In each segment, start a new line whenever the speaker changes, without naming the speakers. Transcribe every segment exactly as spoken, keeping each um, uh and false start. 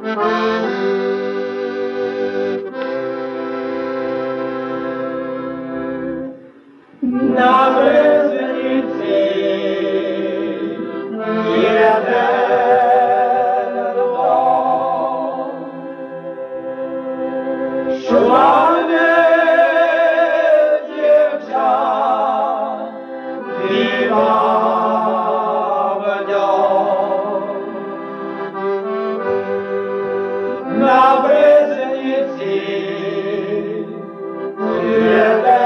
Na breznici jeden dom, szłane dziewczę biła w nią. Na breznici jeden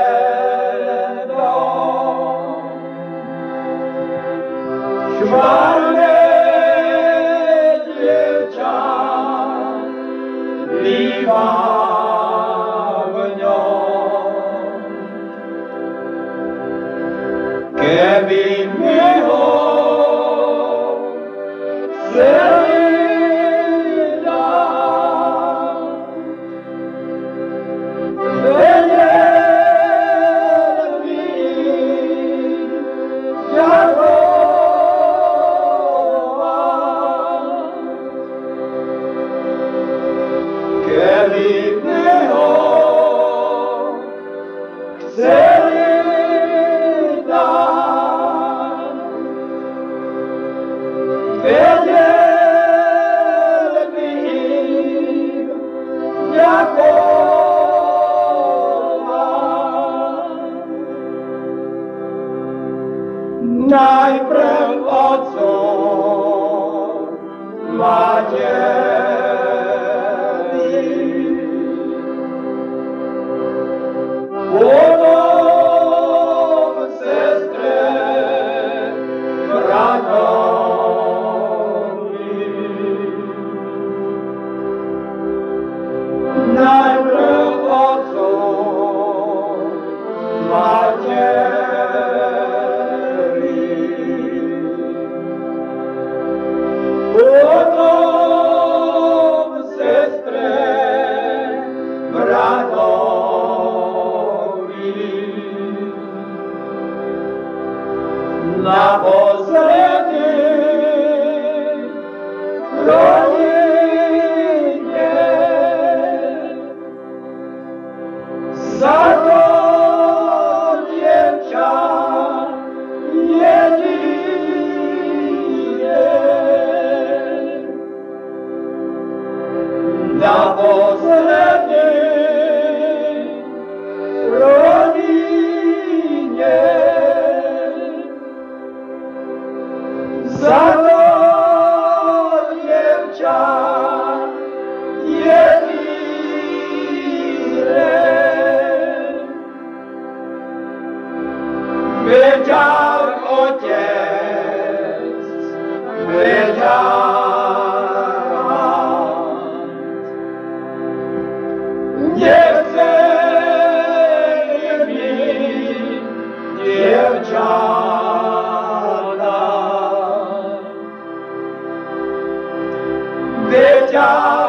Szwarne dziewczę biła w nią. Keby miło celina vedel by jako Kevitného chceli dať, vedel by im ďakovať. Najprv otcom materi, potom sestre, bratovi. Najprv otcom materi, potom sestre, bratovi. Naposledy rodine za to dziewczę jedynie. Naposledy rodine za to dziewczę jedynie. Wiedział ojciec, wiedział mat. Nie chce mi dziewczata. Wiedział